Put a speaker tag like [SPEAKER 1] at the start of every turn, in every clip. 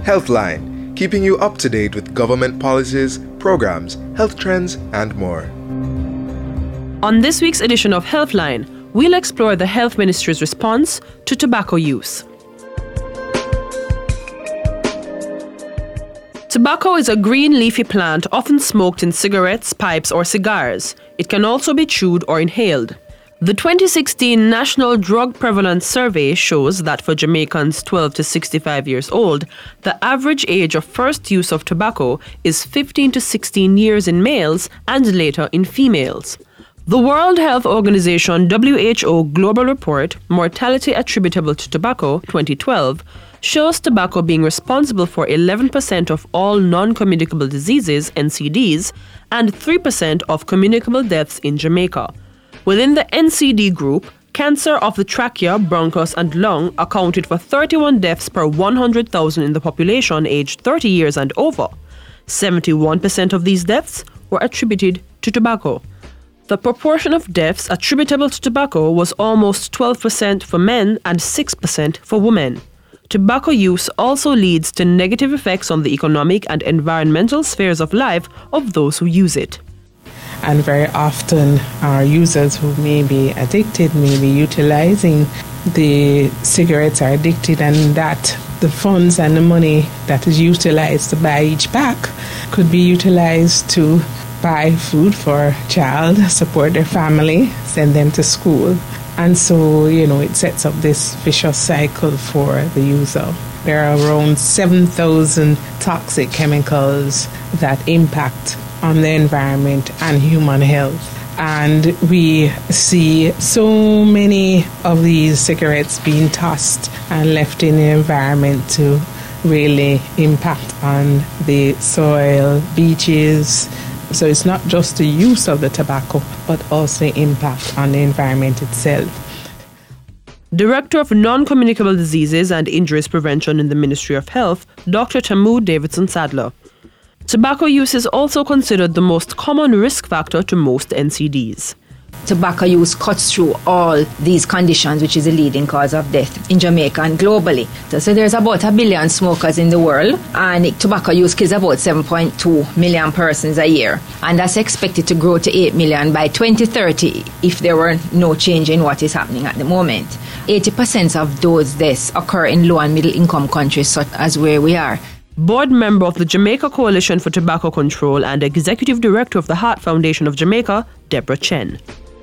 [SPEAKER 1] Healthline, keeping you up to date with government policies, programs, health trends, and more.
[SPEAKER 2] On this week's edition of Healthline, we'll explore the Health Ministry's response to tobacco use. Tobacco is a green leafy plant often smoked in cigarettes, pipes, or cigars. It can also be chewed or inhaled. The 2016 National Drug Prevalence Survey shows that for Jamaicans 12 to 65 years old, the average age of first use of tobacco is 15 to 16 years in males and later in females. The World Health Organization WHO Global Report, Mortality Attributable to Tobacco 2012, shows tobacco being responsible for 11% of all non-communicable diseases, NCDs, and 3% of communicable deaths in Jamaica. Within the NCD group, cancer of the trachea, bronchus, and lung accounted for 31 deaths per 100,000 in the population aged 30 years and over. 71% of these deaths were attributed to tobacco. The proportion of deaths attributable to tobacco was almost 12% for men and 6% for women. Tobacco use also leads to negative effects on the economic and environmental spheres of life of those who use it.
[SPEAKER 3] And very often our users who may be addicted may be utilizing the cigarettes are addicted, and that the funds and the money that is utilized to buy each pack could be utilized to buy food for a child, support their family, send them to school. And so, it sets up this vicious cycle for the user. There are around 7,000 toxic chemicals that impact on the environment and human health. And we see so many of these cigarettes being tossed and left in the environment to really impact on the soil, beaches. So it's not just the use of the tobacco, but also the impact on the environment itself.
[SPEAKER 2] Director of Non-Communicable Diseases and Injuries Prevention in the Ministry of Health, Dr. Tamu Davidson Sadler. Tobacco use is also considered the most common risk factor to most NCDs.
[SPEAKER 4] Tobacco use cuts through all these conditions, which is the leading cause of death in Jamaica and globally. So there's about 1 billion smokers in the world, and tobacco use kills about 7.2 million persons a year. And that's expected to grow to 8 million by 2030 if there were no change in what is happening at the moment. 80% of those deaths occur in low and middle income countries such as where we are.
[SPEAKER 2] Board member of the Jamaica Coalition for Tobacco Control and Executive Director of the Heart Foundation of Jamaica, Deborah Chen.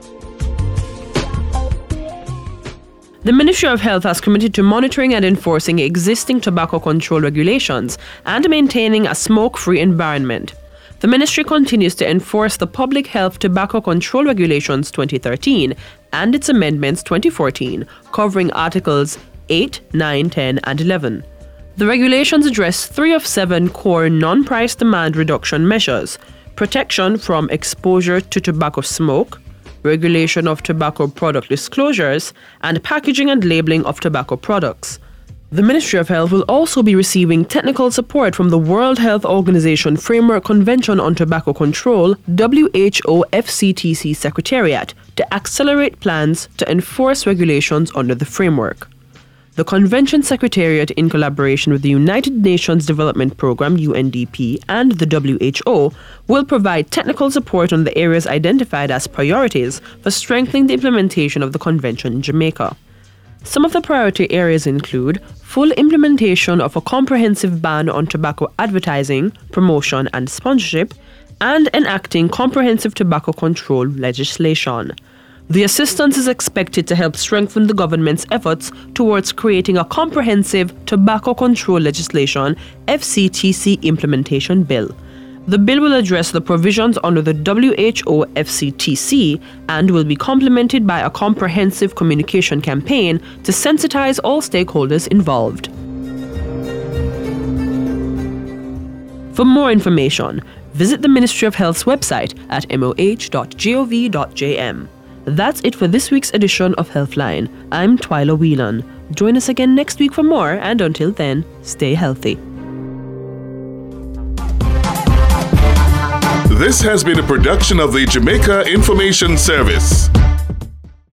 [SPEAKER 2] The Ministry of Health has committed to monitoring and enforcing existing tobacco control regulations and maintaining a smoke-free environment. The ministry continues to enforce the Public Health Tobacco Control Regulations 2013 and its amendments 2014, covering Articles 8, 9, 10, and 11. The regulations address 3 of 7 core non-price demand reduction measures: protection from exposure to tobacco smoke, regulation of tobacco product disclosures, and packaging and labeling of tobacco products. The Ministry of Health will also be receiving technical support from the World Health Organization Framework Convention on Tobacco Control, WHO FCTC Secretariat, to accelerate plans to enforce regulations under the framework. The Convention Secretariat, in collaboration with the United Nations Development Programme UNDP and the WHO, will provide technical support on the areas identified as priorities for strengthening the implementation of the Convention in Jamaica. Some of the priority areas include full implementation of a comprehensive ban on tobacco advertising, promotion, and sponsorship, and enacting comprehensive tobacco control legislation. The assistance is expected to help strengthen the government's efforts towards creating a comprehensive tobacco control legislation FCTC implementation bill. The bill will address the provisions under the WHO FCTC and will be complemented by a comprehensive communication campaign to sensitize all stakeholders involved. For more information, visit the Ministry of Health's website at moh.gov.jm. That's it for this week's edition of Healthline. I'm Twyla Whelan. Join us again next week for more, and until then, stay healthy.
[SPEAKER 5] This has been a production of the Jamaica Information Service.